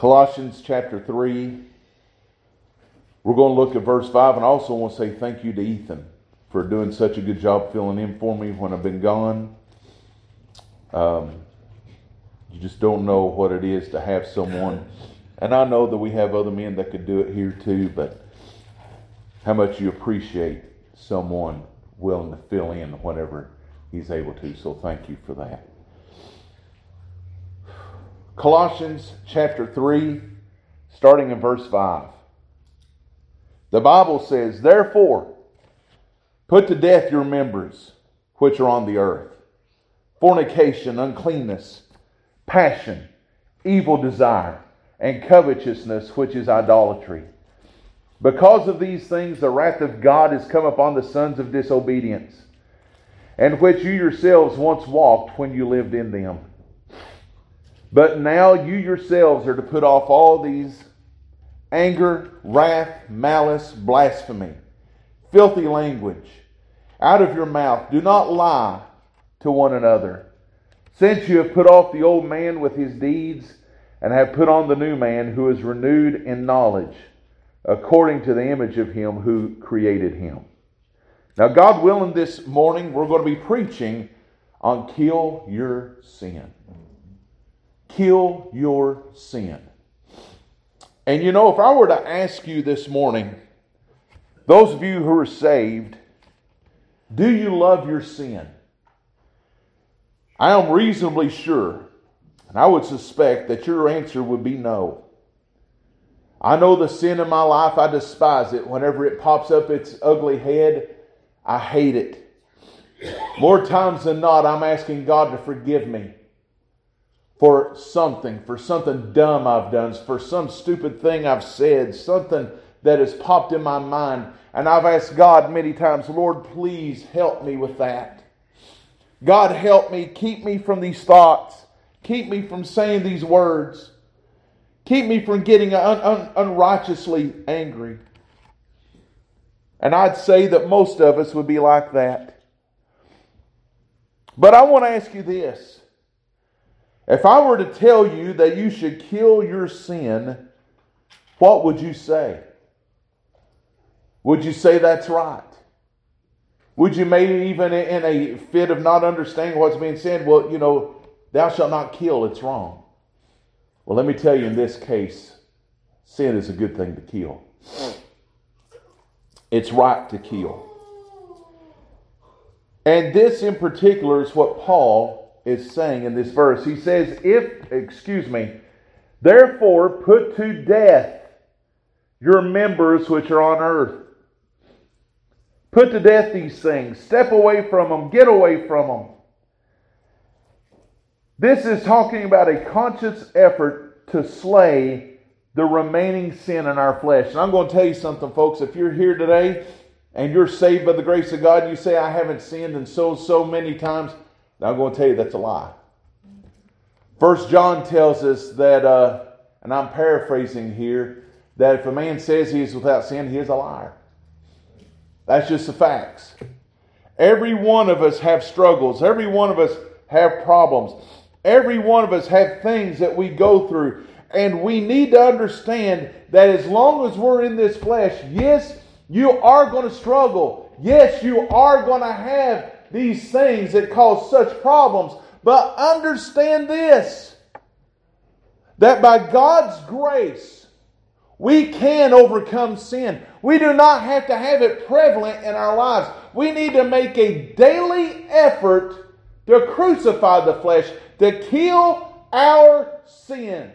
Colossians chapter 3. We're going to look at verse 5, and I also want to say thank you to Ethan for doing such a good job filling in for me when I've been gone. You just don't know what it is to have someone, and I know that we have other men that could do it here too, but how much you appreciate someone willing to fill in whenever he's able to, so thank you for that. Colossians chapter 3, starting in verse 5. The Bible says, "Therefore, put to death your members which are on the earth, fornication, uncleanness, passion, evil desire, and covetousness, which is idolatry. Because of these things the wrath of God is come upon the sons of disobedience, and which you yourselves once walked when you lived in them. But now you yourselves are to put off all these: anger, wrath, malice, blasphemy, filthy language out of your mouth. Do not lie to one another, since you have put off the old man with his deeds, and have put on the new man, who is renewed in knowledge, according to the image of him who created him." Now, God willing, this morning we're going to be preaching on kill your sin. Kill your sin. And you know, if I were to ask you this morning, those of you who are saved, do you love your sin? I am reasonably sure, and I would suspect that your answer would be no. I know the sin in my life, I despise it. Whenever it pops up its ugly head, I hate it. More times than not, I'm asking God to forgive me for something dumb I've done, for some stupid thing I've said, something that has popped in my mind. And I've asked God many times, "Lord, please help me with that. God, help me. Keep me from these thoughts. Keep me from saying these words. Keep me from getting unrighteously angry." And I'd say that most of us would be like that. But I want to ask you this. If I were to tell you that you should kill your sin, what would you say? Would you say that's right? Would you maybe even in a fit of not understanding what's being said, well, you know, thou shalt not kill, it's wrong. Well, let me tell you, in this case, sin is a good thing to kill. It's right to kill. And this in particular is what Paul is saying in this verse. He says, "Therefore put to death your members which are on earth." Put to death these things. Step away from them. Get away from them. This is talking about a conscious effort to slay the remaining sin in our flesh. And I'm going to tell you something, folks. If you're here today and you're saved by the grace of God, and you say, "I haven't sinned in so many times," I'm going to tell you that's a lie. 1 John tells us that, and I'm paraphrasing here, that if a man says he is without sin, he is a liar. That's just the facts. Every one of us have struggles. Every one of us have problems. Every one of us have things that we go through. And we need to understand that as long as we're in this flesh, yes, you are going to struggle. Yes, you are going to have these things that cause such problems. But understand this, that by God's grace, we can overcome sin. We do not have to have it prevalent in our lives. We need to make a daily effort to crucify the flesh, to kill our sin.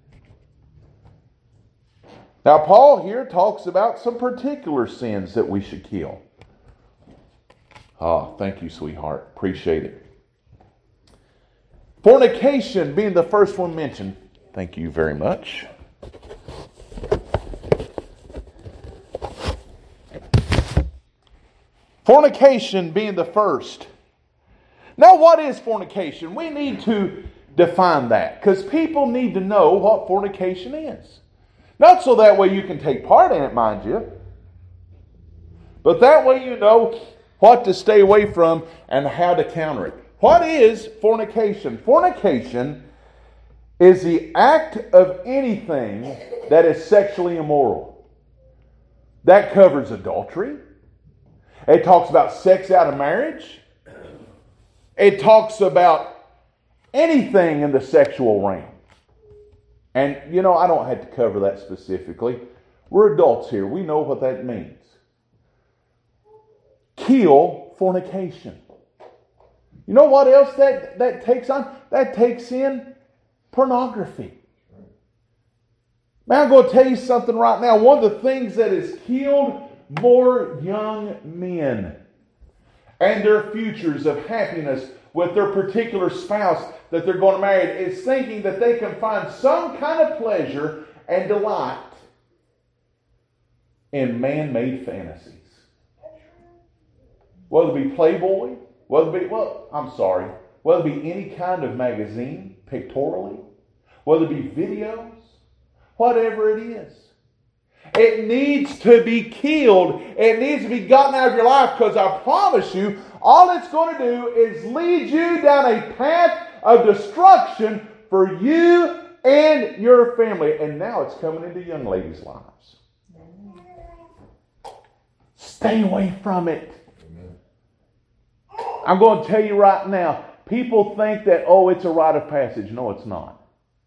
Now, Paul here talks about some particular sins that we should kill. Oh, thank you, sweetheart. Appreciate it. Fornication being the first one mentioned. Thank you very much. Fornication being the first. Now, what is fornication? We need to define that, because people need to know what fornication is. Not so that way you can take part in it, mind you, but that way you know what to stay away from and how to counter it. What is fornication? Fornication is the act of anything that is sexually immoral. That covers adultery. It talks about sex out of marriage. It talks about anything in the sexual realm. And, I don't have to cover that specifically. We're adults here. We know what that means. Kill fornication. You know what else that takes on? That takes in pornography. Man, I'm going to tell you something right now. One of the things that has killed more young men and their futures of happiness with their particular spouse that they're going to marry is thinking that they can find some kind of pleasure and delight in man-made fantasies. Whether it be Playboy, whether it be any kind of magazine, pictorially, whether it be videos, whatever it is. It needs to be killed. It needs to be gotten out of your life, because I promise you, all it's going to do is lead you down a path of destruction for you and your family. And now it's coming into young ladies' lives. Stay away from it. I'm going to tell you right now, people think that, it's a rite of passage. No, it's not.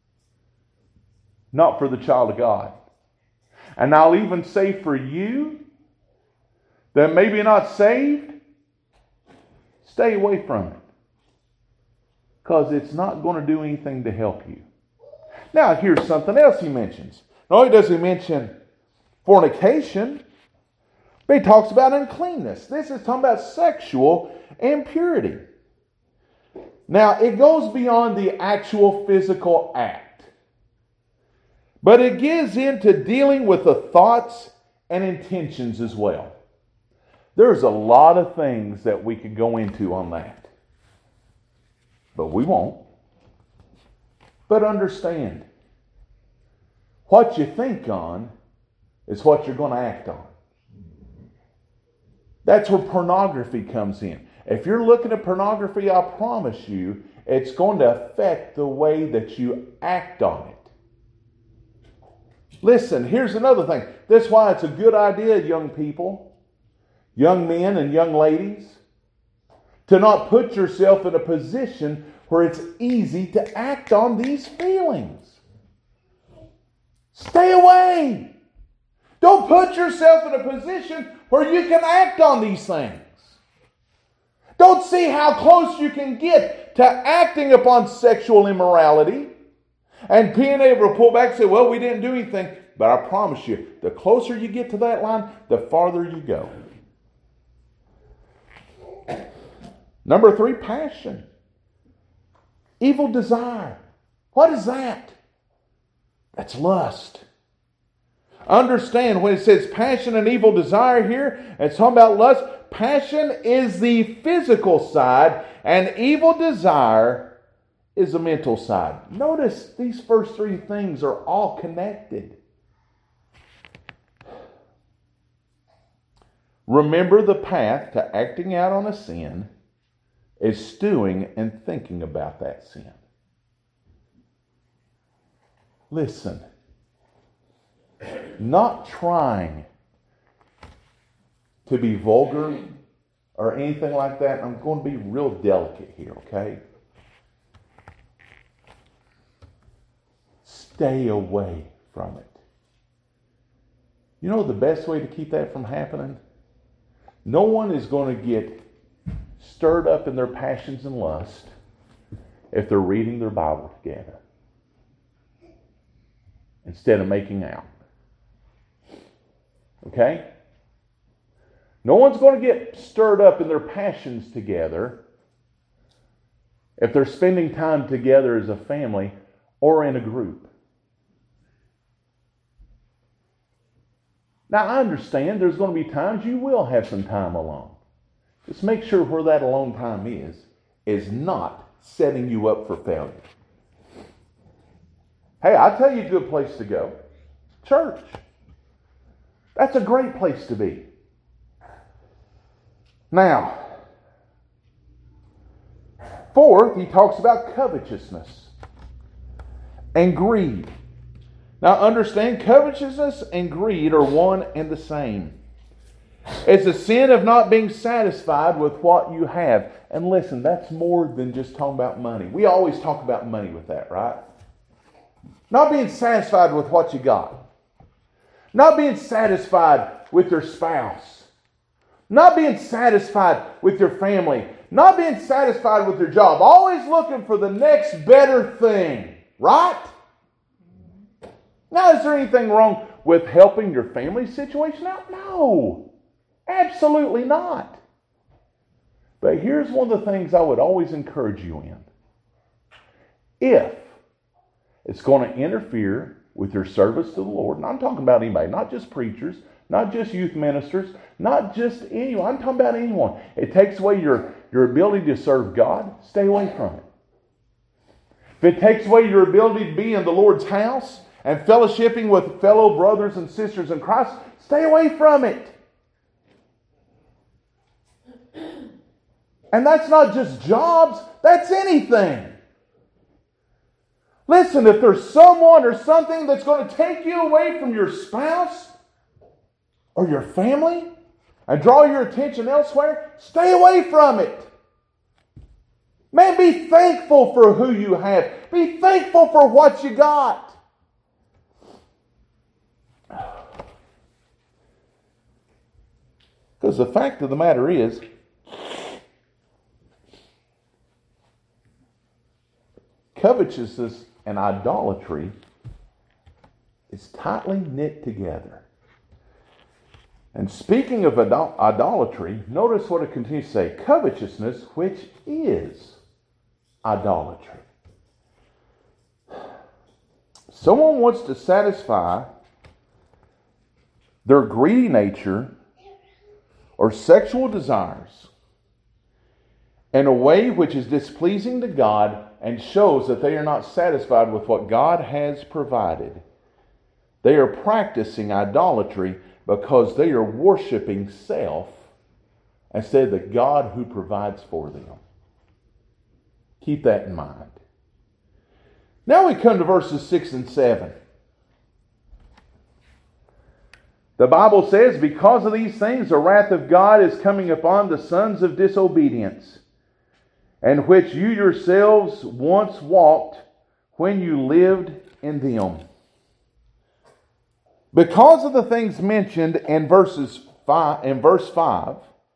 Not for the child of God. And I'll even say for you that maybe not saved, stay away from it. Because it's not going to do anything to help you. Now, here's something else he mentions. No, he doesn't mention fornication, but he talks about uncleanness. This is talking about sexual impurity. Now, it goes beyond the actual physical act, but it gets into dealing with the thoughts and intentions as well. There's a lot of things that we could go into on that, but we won't. But understand, what you think on is what you're going to act on. That's where pornography comes in. If you're looking at pornography, I promise you, it's going to affect the way that you act on it. Listen, here's another thing. That's why it's a good idea, young people, young men and young ladies, to not put yourself in a position where it's easy to act on these feelings. Stay away. Don't put yourself in a position where you can act on these things. Don't see how close you can get to acting upon sexual immorality and being able to pull back and say, well, we didn't do anything. But I promise you, the closer you get to that line, the farther you go. Number 3, passion. Evil desire. What is that? That's lust. Understand, when it says passion and evil desire here, it's talking about lust. Passion is the physical side, and evil desire is the mental side. Notice these first 3 things are all connected. Remember, the path to acting out on a sin is stewing and thinking about that sin. Listen, not trying to be vulgar or anything like that. I'm going to be real delicate here, okay? Stay away from it. You know the best way to keep that from happening? No one is going to get stirred up in their passions and lust if they're reading their Bible together instead of making out. Okay? No one's going to get stirred up in their passions together if they're spending time together as a family or in a group. Now, I understand there's going to be times you will have some time alone. Just make sure where that alone time is not setting you up for failure. Hey, I'll tell you a good place to go. Church. That's a great place to be. Now, 4th, he talks about covetousness. and greed. Now understand, covetousness and greed are one and the same. It's a sin of not being satisfied with what you have. And listen, that's more than just talking about money. We always talk about money with that, right? Not being satisfied with what you got. Not being satisfied with your spouse. Not being satisfied with your family. Not being satisfied with your job. Always looking for the next better thing, right? Now, is there anything wrong with helping your family situation out? No. Absolutely not. But here's one of the things I would always encourage you in. If it's going to interfere with your service to the Lord, and I'm talking about anybody, not just preachers, not just youth ministers, not just anyone, I'm talking about anyone. It takes away your ability to serve God, stay away from it. If it takes away your ability to be in the Lord's house and fellowshipping with fellow brothers and sisters in Christ, stay away from it. And that's not just jobs, that's anything. Listen, if there's someone or something that's going to take you away from your spouse or your family and draw your attention elsewhere, stay away from it. Man, be thankful for who you have. Be thankful for what you got. Because the fact of the matter is, covetousness and idolatry is tightly knit together. And speaking of idolatry, notice what it continues to say. Covetousness, which is idolatry. Someone wants to satisfy their greedy nature or sexual desires in a way which is displeasing to God and shows that they are not satisfied with what God has provided. They are practicing idolatry because they are worshiping self instead of the God who provides for them. Keep that in mind. Now we come to verses 6 and 7. The Bible says, because of these things, the wrath of God is coming upon the sons of disobedience, and which you yourselves once walked when you lived in them. Because of the things mentioned in verse 5,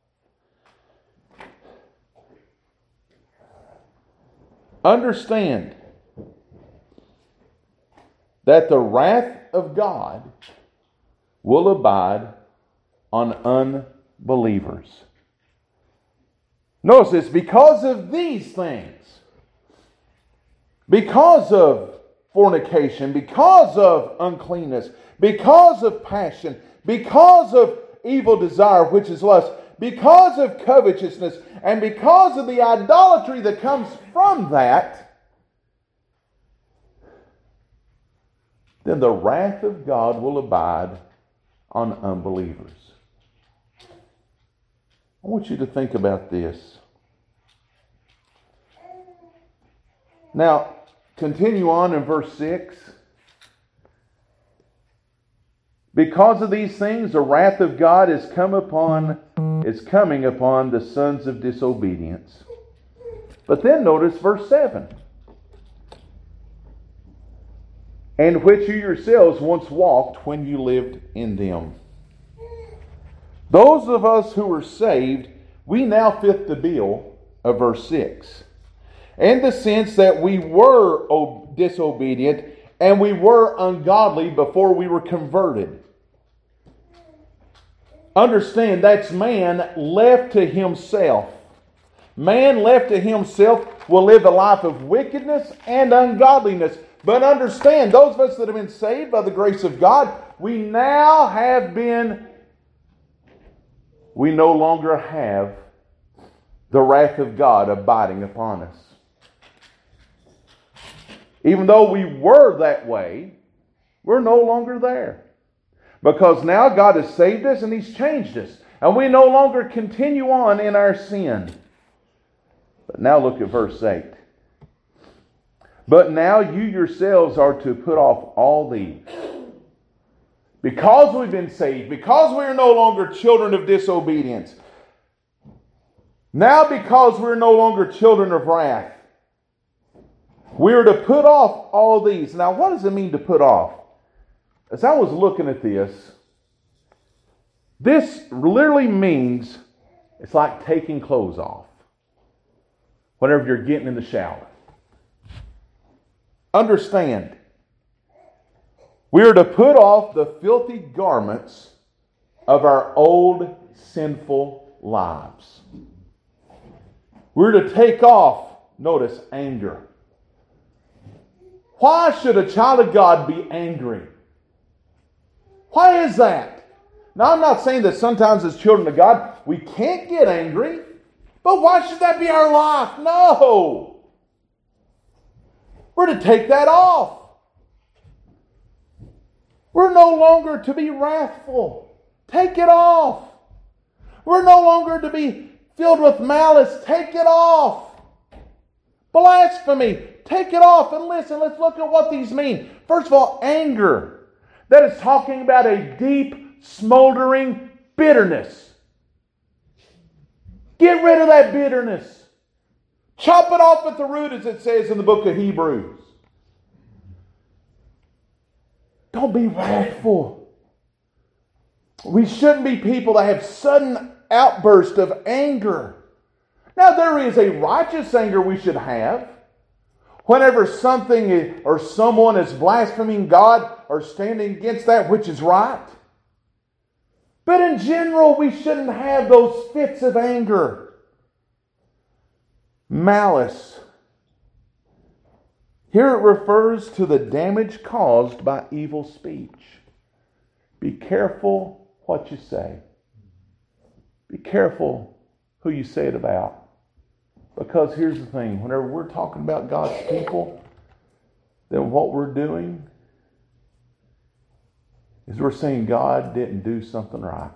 understand that the wrath of God will abide on unbelievers. Notice this, because of these things, because of fornication, because of uncleanness, because of passion, because of evil desire, which is lust, because of covetousness, and because of the idolatry that comes from that, then the wrath of God will abide on unbelievers. I want you to think about this. Now, continue on in verse 6. Because of these things, the wrath of God is coming upon the sons of disobedience. But then notice verse 7. And which you yourselves once walked when you lived in them. Those of us who were saved, we now fit the bill of verse 6. In the sense that we were disobedient and we were ungodly before we were converted. Understand, that's man left to himself. Man left to himself will live a life of wickedness and ungodliness. But understand, those of us that have been saved by the grace of God, we no longer have the wrath of God abiding upon us. Even though we were that way, we're no longer there. Because now God has saved us and He's changed us. And we no longer continue on in our sin. But now look at verse 8. But now you yourselves are to put off all these. Because we've been saved, because we are no longer children of disobedience, now because we're no longer children of wrath, we are to put off all these. Now, what does it mean to put off? As I was looking at this literally means it's like taking clothes off whenever you're getting in the shower. Understand, we are to put off the filthy garments of our old sinful lives. We're to take off, notice, anger. Why should a child of God be angry? Why is that? Now, I'm not saying that sometimes as children of God, we can't get angry. But why should that be our life? No. We're to take that off. We're no longer to be wrathful. Take it off. We're no longer to be filled with malice. Take it off. Blasphemy. Take it off. And listen, let's look at what these mean. First of all, anger. That is talking about a deep, smoldering bitterness. Get rid of that bitterness. Chop it off at the root, as it says in the book of Hebrews. Don't be wrathful. We shouldn't be people that have sudden outbursts of anger. Now, there is a righteous anger we should have. Whenever something or someone is blaspheming God or standing against that which is right. But in general, we shouldn't have those fits of anger. Malice. Here it refers to the damage caused by evil speech. Be careful what you say. Be careful who you say it about. Because here's the thing, whenever we're talking about God's people, then what we're doing is we're saying God didn't do something right.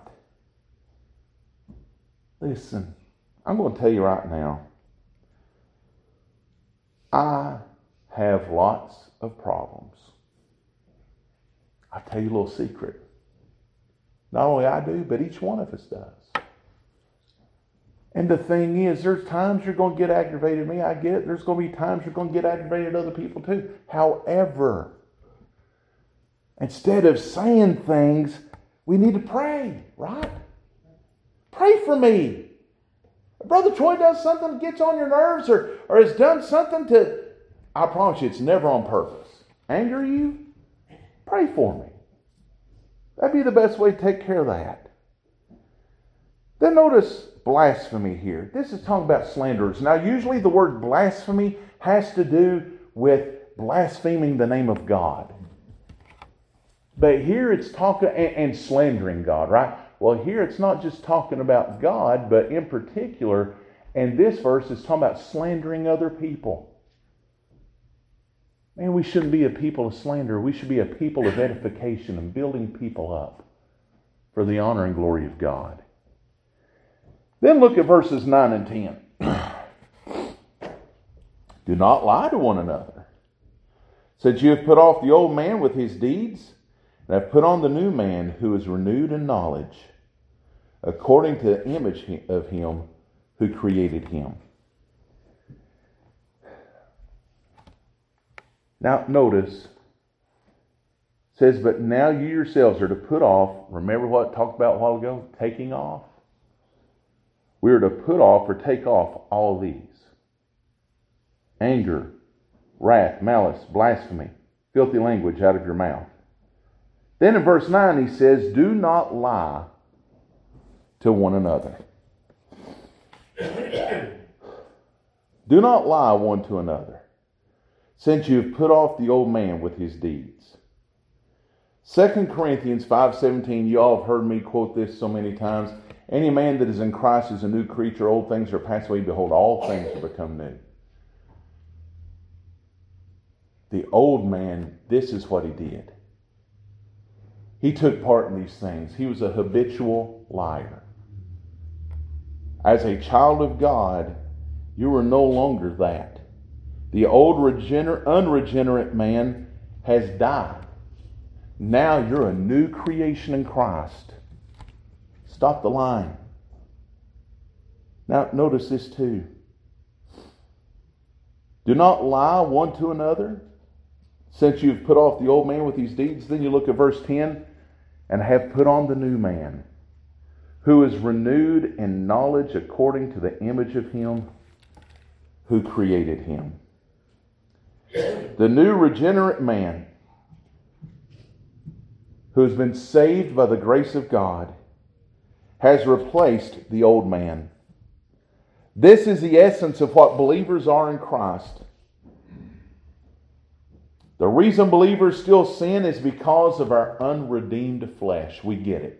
Listen, I'm going to tell you right now, I have lots of problems. I'll tell you a little secret. Not only I do, but each one of us does. And the thing is, there's times you're going to get aggravated at me. I get it. There's going to be times you're going to get aggravated at other people too. However, instead of saying things, we need to pray, right? Pray for me. If Brother Troy does something that gets on your nerves or has done something to, I promise you, it's never on purpose. Anger you? Pray for me. That'd be the best way to take care of that. Then notice blasphemy here. This is talking about slanderers. Now, usually the word blasphemy has to do with blaspheming the name of God. But here it's talking, and slandering God, right? Well, here it's not just talking about God, but in particular, and this verse is talking about slandering other people. Man, we shouldn't be a people of slander. We should be a people of edification and building people up for the honor and glory of God. Then look at verses 9 and 10. Do not lie to one another, since you have put off the old man with his deeds, and have put on the new man who is renewed in knowledge, according to the image of him who created him. Now notice, it says, but now you yourselves are to put off, remember what I talked about a while ago? Taking off. We are to put off or take off all these. Anger, wrath, malice, blasphemy, filthy language out of your mouth. Then in verse 9 he says, do not lie to one another. Do not lie one to another, since you have put off the old man with his deeds. 2 Corinthians 5:17, you all have heard me quote this so many times. Any man that is in Christ is a new creature. Old things are passed away. Behold, all things have become new. The old man, this is what he did. He took part in these things. He was a habitual liar. As a child of God, you are no longer that. The old unregenerate man has died. Now you're a new creation in Christ. Stop the line. Now notice this too. Do not lie one to another, since you've put off the old man with these deeds. Then you look at verse 10, and have put on the new man, who is renewed in knowledge according to the image of him who created him. The new regenerate man, who has been saved by the grace of God, has replaced the old man. This is the essence of what believers are in Christ. The reason believers still sin is because of our unredeemed flesh. We get it.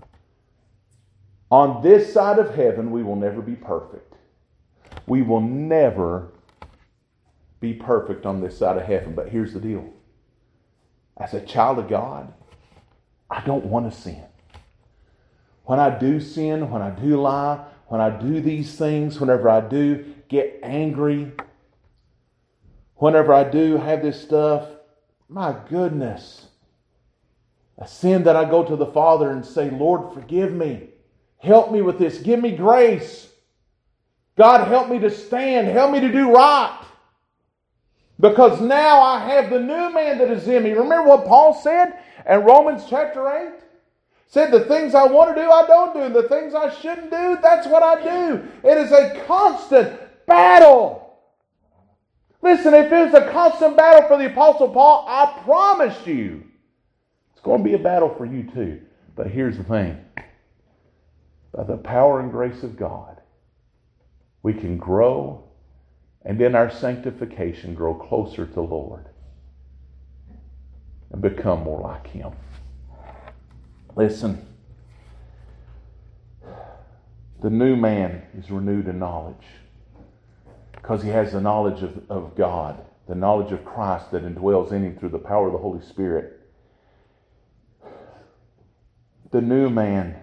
On this side of heaven, we will never be perfect. We will never be perfect on this side of heaven. But here's the deal. As a child of God, I don't want to sin. When I do sin, when I do lie, when I do these things, whenever I do get angry, whenever I do have this stuff, my goodness, a sin that I go to the Father and say, Lord, forgive me. Help me with this. Give me grace. God, help me to stand. Help me to do right. Because now I have the new man that is in me. Remember what Paul said in Romans chapter 8? Said the things I want to do, I don't do. And the things I shouldn't do, that's what I do. It is a constant battle. Listen, if it was a constant battle for the Apostle Paul, I promise you, it's going to be a battle for you too. But here's the thing. By the power and grace of God, we can grow, and in our sanctification grow closer to the Lord and become more like Him. Listen, the new man is renewed in knowledge because he has the knowledge of God, the knowledge of Christ that indwells in him through the power of the Holy Spirit. The new man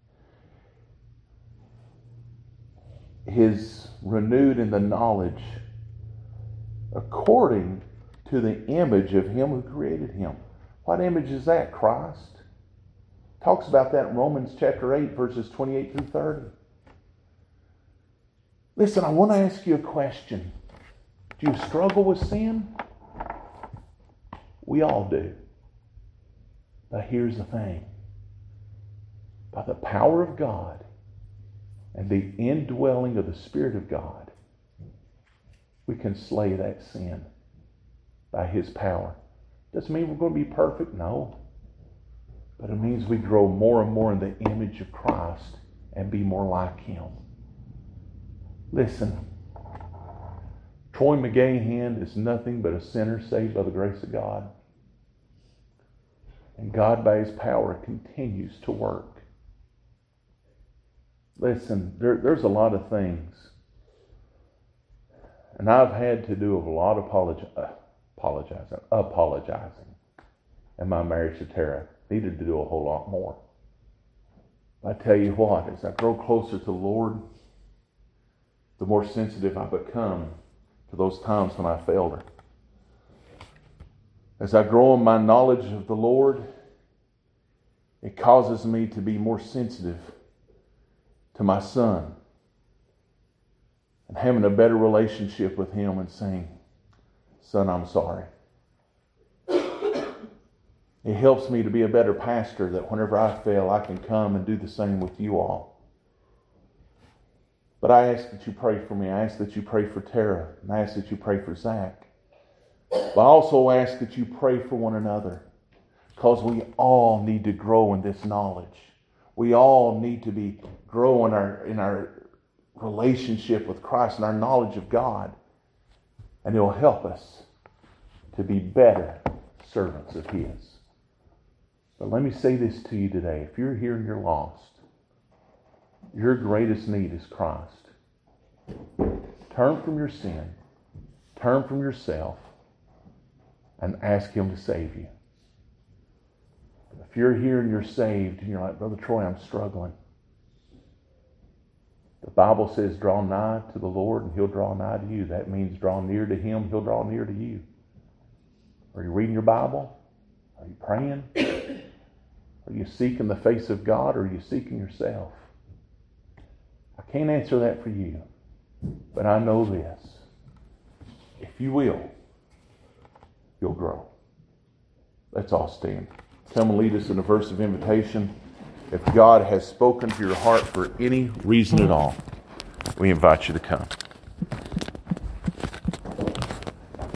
is renewed in the knowledge according to the image of him who created him. What image is that? Christ. Talks about that in Romans chapter 8, verses 28 through 30. Listen, I want to ask you a question. Do you struggle with sin? We all do. But here's the thing. By the power of God and the indwelling of the Spirit of God, we can slay that sin by His power. Doesn't mean we're going to be perfect, no. But it means we grow more and more in the image of Christ and be more like Him. Listen, Troy McGahan is nothing but a sinner saved by the grace of God. And God, by His power, continues to work. Listen, there's a lot of things. And I've had to do a lot of apologizing in my marriage to Tara. Needed to do a whole lot more. I tell you what, as I grow closer to the Lord, the more sensitive I become to those times when I failed her. As I grow in my knowledge of the Lord, it causes me to be more sensitive to my son and having a better relationship with him and saying, son, I'm sorry. It helps me to be a better pastor that whenever I fail, I can come and do the same with you all. But I ask that you pray for me. I ask that you pray for Tara. And I ask that you pray for Zach. But I also ask that you pray for one another. Because we all need to grow in this knowledge. We all need to be grow in our relationship with Christ and our knowledge of God. And it will help us to be better servants of His. But let me say this to you today. If you're here and you're lost, your greatest need is Christ. Turn from your sin. Turn from yourself. And ask Him to save you. If you're here and you're saved and you're like, Brother Troy, I'm struggling. The Bible says, draw nigh to the Lord and He'll draw nigh to you. That means draw near to Him, He'll draw near to you. Are you reading your Bible? Are you praying? Are you seeking the face of God, or are you seeking yourself? I can't answer that for you, but I know this. If you will, you'll grow. Let's all stand. Come and lead us in a verse of invitation. If God has spoken to your heart for any reason at all, we invite you to come.